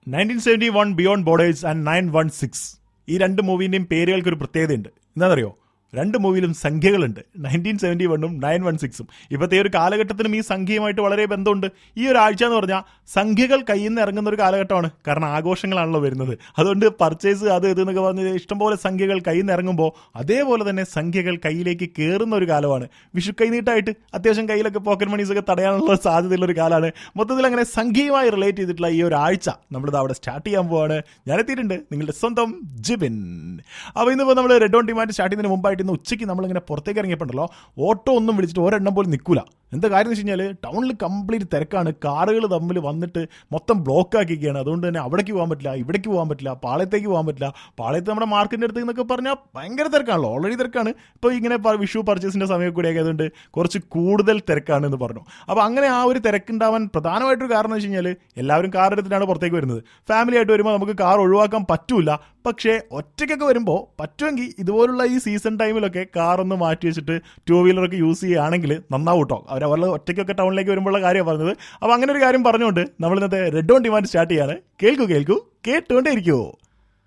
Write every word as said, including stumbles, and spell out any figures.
Nineteen seventy one beyond borders and nine one six ഈ രണ്ട് മൂവിൻ്റെയും പേരുകൾക്ക് ഒരു പ്രത്യേകതയുണ്ട്. എന്താണെന്നറിയോ? രണ്ട് മൂവിയിലും സംഖ്യകളുണ്ട്. നയൻറ്റീൻ സെവൻറ്റി വണ്ണും നയൻ വൺ സിക്സും. ഇപ്പോഴത്തെ ഒരു കാലഘട്ടത്തിനും ഈ സംഖ്യയുമായിട്ട് വളരെ ബന്ധമുണ്ട്. ഈ ഒരാഴ്ച എന്ന് പറഞ്ഞാൽ സംഖ്യകൾ കയ്യിൽ നിന്ന് ഇറങ്ങുന്ന ഒരു കാലഘട്ടമാണ്. കാരണം ആഘോഷങ്ങളാണല്ലോ വരുന്നത്. അതുകൊണ്ട് പർച്ചേസ് അത് ഇത് എന്നൊക്കെ പറഞ്ഞ് ഇഷ്ടംപോലെ സംഖ്യകൾ കയ്യിൽ നിന്ന് ഇറങ്ങുമ്പോൾ അതേപോലെ തന്നെ സംഖ്യകൾ കയ്യിലേക്ക് കയറുന്ന ഒരു കാലമാണ്. വിഷു കൈനീട്ടായിട്ട് അത്യാവശ്യം കയ്യിലൊക്കെ പോക്കറ്റ് മണീസൊക്കെ തടയാനുള്ള സാധ്യതയുള്ള ഒരു കാലമാണ്. മൊത്തത്തിൽ അങ്ങനെ സംഖ്യയുമായി റിലേറ്റ് ചെയ്തിട്ടുള്ള ഈ ഒരാഴ്ച നമ്മളിത് അവിടെ സ്റ്റാർട്ട് ചെയ്യാൻ പോവാണ്. ഞാനെത്തിയിട്ടുണ്ട്, നിങ്ങളുടെ സ്വന്തം ജിബിൻ. അപ്പോൾ ഇന്നിപ്പോൾ നമ്മൾ റെഡ് ഓൺ ഡിമാൻഡ് സ്റ്റാർട്ട് ചെയ്യുന്നതിന് മുമ്പായിട്ട് ഇന്ന് ഉച്ചയ്ക്ക് നമ്മളിങ്ങനെ പുറത്തേക്ക് ഇറങ്ങിയപ്പോണ്ടല്ലോ ഓട്ടോ ഒന്നും വിളിച്ചിട്ട് ഒരെണ്ണം പോലും നിൽക്കില്ല. എന്താ കാര്യം എന്ന് വെച്ച് കഴിഞ്ഞാൽ ടൗണിൽ കംപ്ലീറ്റ് തിരക്കാണ്. കാറുകൾ തമ്മിൽ വന്നിട്ട് മൊത്തം ബ്ലോക്ക് ആക്കിയിരിക്കുകയാണ്. അതുകൊണ്ട് തന്നെ അവിടേക്ക് പോകാൻ പറ്റില്ല, ഇവിടേക്ക് പോകാൻ പറ്റില്ല, പാളയത്തേക്ക് പോകാൻ പറ്റില്ല. പാളയത്ത് നമ്മുടെ മാർക്കറ്റിൻ്റെ അടുത്ത് എന്നൊക്കെ പറഞ്ഞാൽ ഭയങ്കര തിരക്കാണല്ലോ, ഓൾറെഡി തിരക്കാണ്. ഇപ്പോൾ ഇങ്ങനെ വിഷു പർച്ചേസിൻ്റെ സമയം കൂടിയൊക്കെ ആയതുകൊണ്ട് കുറച്ച് കൂടുതൽ തിരക്കാണ് എന്ന് പറഞ്ഞു. അപ്പോൾ അങ്ങനെ ആ ഒരു തിരക്കുണ്ടാവാൻ പ്രധാനമായിട്ടൊരു കാരണം എന്ന് വെച്ച് കഴിഞ്ഞാൽ എല്ലാവരും കാർ എടുത്തിട്ടാണ് പുറത്തേക്ക് വരുന്നത്. ഫാമിലി ആയിട്ട് വരുമ്പോൾ നമുക്ക് കാർ ഒഴിവാക്കാൻ പറ്റൂല. പക്ഷേ ഒറ്റയ്ക്കൊക്കെ വരുമ്പോൾ പറ്റുമെങ്കിൽ ഇതുപോലുള്ള ഈ സീസൺ ടൈമിലൊക്കെ കാർ ഒന്ന് മാറ്റി വെച്ചിട്ട് ടൂ വീലറൊക്കെ യൂസ് ചെയ്യുകയാണെങ്കിൽ നന്നാവും കേട്ടോ. അവർ അവരുടെ ഒറ്റയ്ക്കൊക്കെ ടൗണിലേക്ക് വരുമ്പോഴുള്ള കാര്യമാണ് പറഞ്ഞത്. അപ്പോൾ അങ്ങനെ ഒരു കാര്യം പറഞ്ഞുകൊണ്ട് നമ്മൾ ഇന്നത്തെ റെഡ് ഓൺ ഡിമാൻഡ് സ്റ്റാർട്ട് ചെയ്യാണ്. കേൾക്കൂ കേൾക്കൂ കേട്ടുകൊണ്ടേ ഇരിക്കുമോ.